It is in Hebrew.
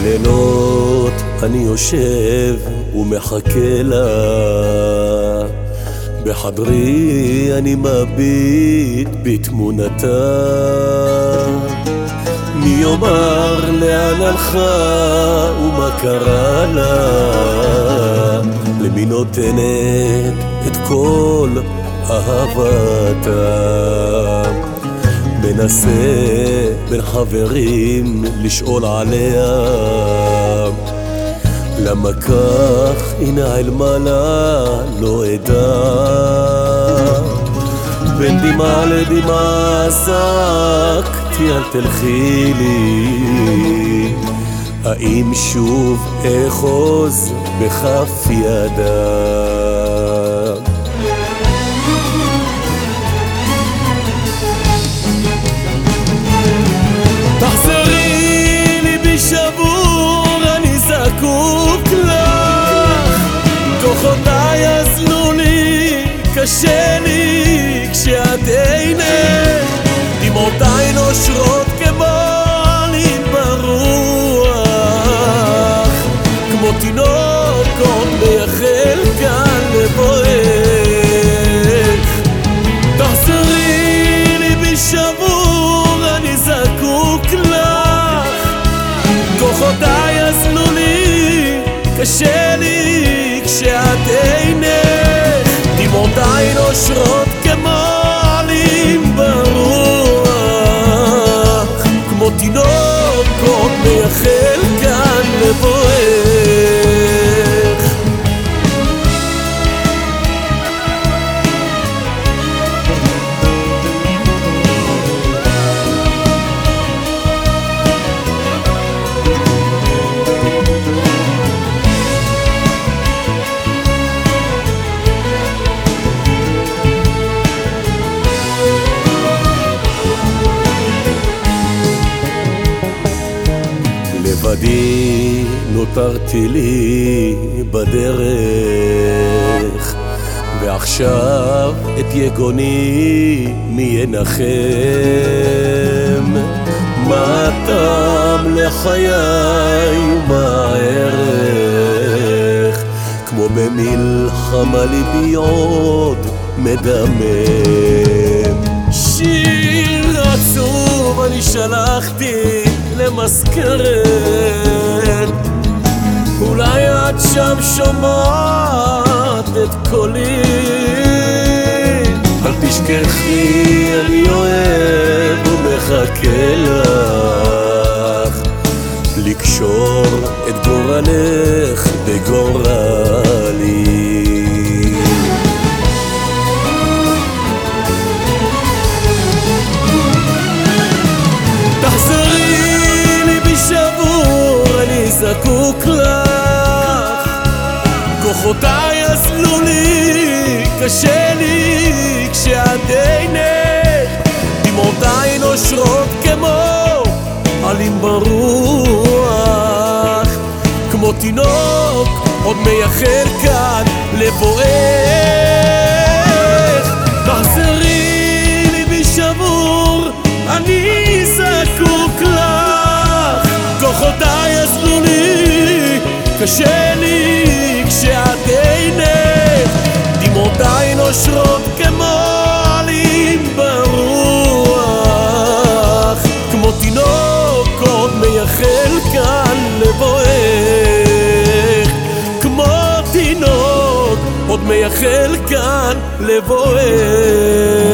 בלילות אני יושב ומחכה לה, בחדרי אני מביט בתמונתה. מי יאמר לאן הלכה ומה קרה לה? למי נותנת את כל אהבתה? מנסה בין חברים לשאול עליה, למה כך היא נעלמה לה לא אדע. בין דמעה לדמעה זעקתי אל תלכי לי, האם שוב אחוז בכף ידה? תחזרי לי בשבור, אני זקוק לך. כוחותיי אזלו לי, קשה לי כשאת אינך. דמעותיי נושרות כמו עלים ברוח, כמו תינוק עוד מייחל כאן לבואך. תחזרי לי בשבור, אני זקוק לך. כוחותיי אזלו לי, קשה לי כשאת אינך. דמעותיי נושרות כמו עלים ברוח, כמו תינוק עוד מייחל כאן לבואך. לבדי נותרתי לי בדרך, ועכשיו את יגוני מי ינחם? מה הטעם לחיי ומה הערך? כמו במלחמה ליבי עוד מדמם. שיר עצוב אני שלחתי למזכרת, אולי את שם שומעת את קולי. אל תשכחי אני אוהב ומחכה לך, לקשור את גורלך בגורלי. זקוק לך. כוחותיי אזלו לי, קשה לי כשאת אינך. דמעותיי נושרות כמו עלים ברוח, כמו תינוק עוד מייחל כאן לבואך. תחזרי לי בשבור, אני זקוק לך. כוחותיי אזלו לי, קשה לי כשאת אינך. דמעותיי נושרות כמו עלים ברוח, כמו תינוק עוד מייחל כאן לבואך. כמו תינוק עוד מייחל כאן לבואך.